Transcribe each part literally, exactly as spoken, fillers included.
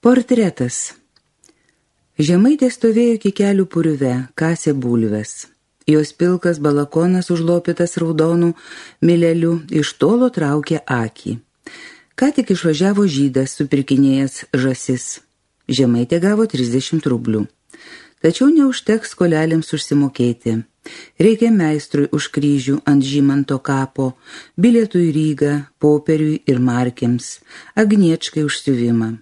Portretas. Žemaitė stovėjo iki kelių purve, kasė bulves. Jos pilkas balakonas užlopytas raudonų milelių iš tolo traukė akį. Ką tik išvažiavo žydas, supirkinėjęs žąsis. Žemaitė gavo trisdešimt rublių. Tačiau neužteks skolelėms užsimokėti. Reikia meistrui už kryžių ant Žymanto kapo, bilietų į Rygą, popieriui ir markėms, agniečkai už siuvimą.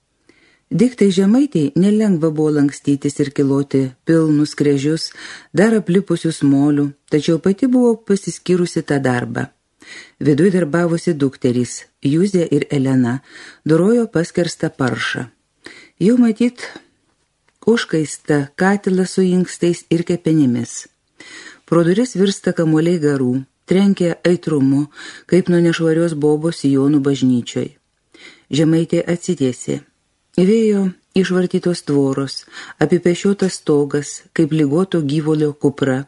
Diktai Žemaitei nelengva buvo lankstytis ir kiloti pilnus krežius, dar aplipusius molių, tačiau pati buvo pasiskyrusi tą darbą. Viduj darbavosi dukterys, Juzė ir Elena, dorojo paskerstą paršą. Jau matyt, užkaista katilą su inkstais ir kepenimis. Pro duris virsta kamuoliai garų, trenkia aitrumu, kaip nuo nešvarios bobos Sijonų bažnyčioj. Žemaitė atsitiesė. Vėjo išvartytos tvoros, apipešiotas stogas, kaip ligoto gyvolio kupra,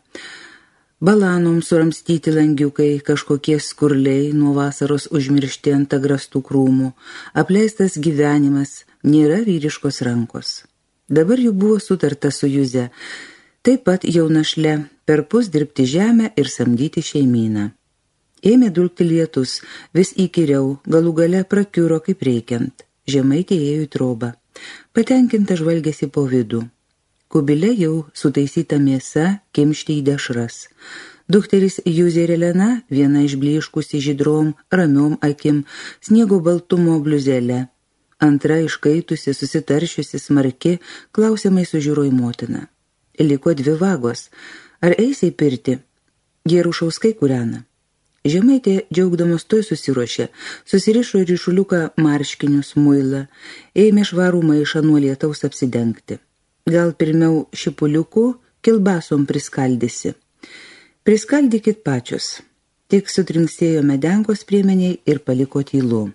balanom suramstyti langiukai, kažkokie skurliai nuo vasaros užmiršti ant agrastų krūmų, apleistas gyvenimas, nėra vyriškos rankos. Dabar jų buvo sutarta su Juze, taip pat jaunašle, perpus dirbti žemę ir samdyti šeimyną. Ėmė dulkti lietus, vis įkyriau, galų gale prakiuro kaip reikiant. Žemaitė ėjo į trobą. Patenkinta žvalgėsi po vidų. Kubile jau sutaisyta mėsa, kimšti į dešras. Dukteris Juzė ir Elena, viena išbliškusi žydrom, ramiom akim, sniego baltumo bliuzelė. Antra iškaitusi, susitaršiusi, smarki, klausiamai sužiūro į motiną. Liko dvi vagos. Ar eisi į pirtį? Gėrušauskai kūrena. Žemaitė džiaugdamos toj susiruošė, susirišo ryšuliuką marškinius, muilą, ėmė švarų maišą nuo lietaus apsidengti. Gal pirmiau šipuliukų kilbasom priskaldysi. Priskaldykit pačius. Tik sutrinksėjo medenkos priemeniai ir paliko tylu.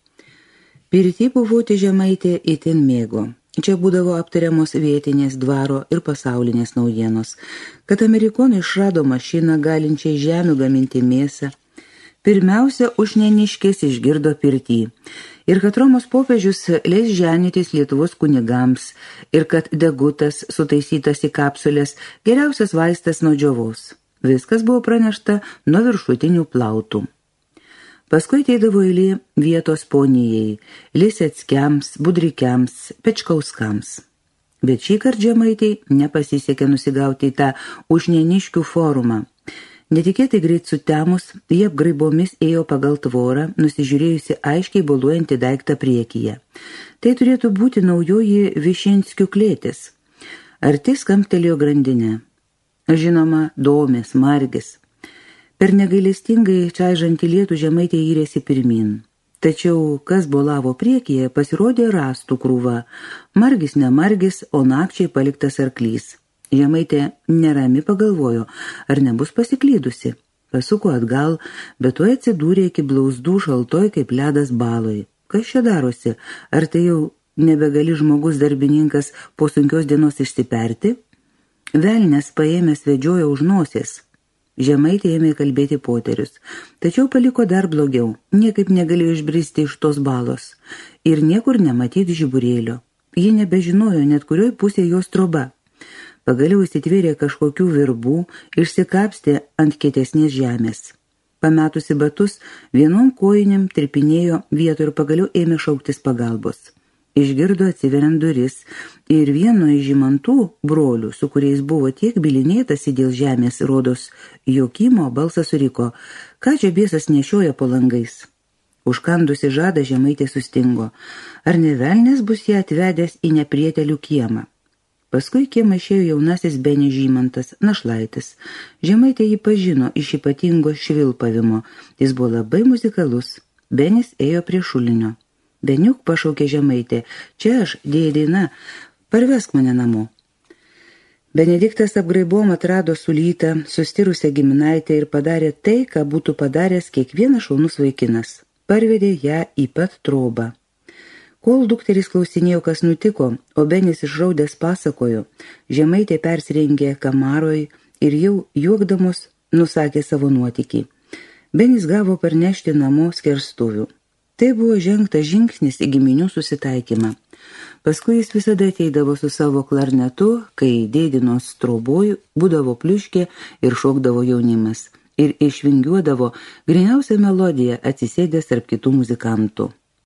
Pirtį buvoti Žemaitė itin mėgo. Čia būdavo aptariamos vietinės dvaro ir pasaulinės naujienos, kad amerikonai išrado mašiną galinčiai žemių gaminti mėsą. Pirmiausia, užneniškės išgirdo pirtį ir kad Romos popiežius leis ženytis Lietuvos kunigams ir kad degutas sutaisytas į kapsulės geriausias vaistas nuo džiovos. Viskas buvo pranešta nuo viršutinių plautų. Paskui ateidavo eilė vietos ponijai, Liseckiams, Budrikiams, Pečkauskams. Bet šį kartą Žemaitei nepasisekė nusigauti į tą užneniškių forumą. Netikėtai greit sutemus, jie apgraibomis ėjo pagal tvorą, nusižiūrėjusi aiškiai boluojantį daiktą priekyje. Tai turėtų būti naujoji Višinskių klėtis. Arti skambtelėjo grandinė. Žinoma, domės, margis. Per negailestingai čaižantį lietų Žemaitė įrėsi pirmin. Tačiau, kas bolavo priekyje, pasirodė rąstų krūva. Margis ne margis, o nakčiai paliktas arklys. Žemaitė nerami pagalvojo, ar nebus pasiklydusi. Pasuko atgal, bet tuoj atsidūrė iki blauzdų šaltoj kaip ledas baloj. Kas čia darosi? Ar tai jau nebegali žmogus darbininkas po sunkios dienos išsiperti? Velnes paėmęs vedžiojo už nosies. Žemaitė ėmė kalbėti poterius, tačiau paliko dar blogiau, niekaip negalėjo išbristi iš tos balos ir niekur nematyti žiburėlio. Ji nebežinojo net kurioj pusė jos troba. Pagaliau įsitvėrė kažkokių virbų, išsikapstė ant kietesnės žemės. Pametusi batus, vienom kojinėm tripinėjo vietų ir pagaliau ėmė šauktis pagalbos. Išgirdo atsiveriant duris ir vieno iš Žymantų brolių, su kuriais buvo tiek bilinėtasi dėl žemės rodos Jokimo, balsas suriko, ką čia biesas nešioja po langais. Užkandusi žadą Žemaitė sustingo. Ar ne velnės bus ją atvedęs į neprietelių kiemą? Paskui kiemą išėjo jaunasis Benis Žymantas, našlaitis. Žemaitė jį pažino iš ypatingo švilpavimo. Jis buvo labai muzikalus. Benis ėjo prie šulinio. Beniuk, pašaukė Žemaitė, čia aš, dėdina, parvesk mane namo. Benediktas apgraibom atrado sulytą, sustirusią giminaitę ir padarė tai, ką būtų padaręs kiekvienas šaunus vaikinas. Parvedė ją į pat trobą. Kol dukteris klausinėjo, kas nutiko, o Benis išraudęs pasakojo, Žemaitė persirengė kamaroj ir jau juokdamos nusakė savo nuotykį. Benis gavo parnešti namo skerstuvių. Tai buvo žengtas žingsnis į giminių susitaikymą. Paskui jis visada ateidavo su savo klarnetu, kai dėdinos troboj būdavo pliuškė ir šokdavo jaunimas. Ir išvingiuodavo griniausią melodiją atsisėdęs tarp kitų muzikantų.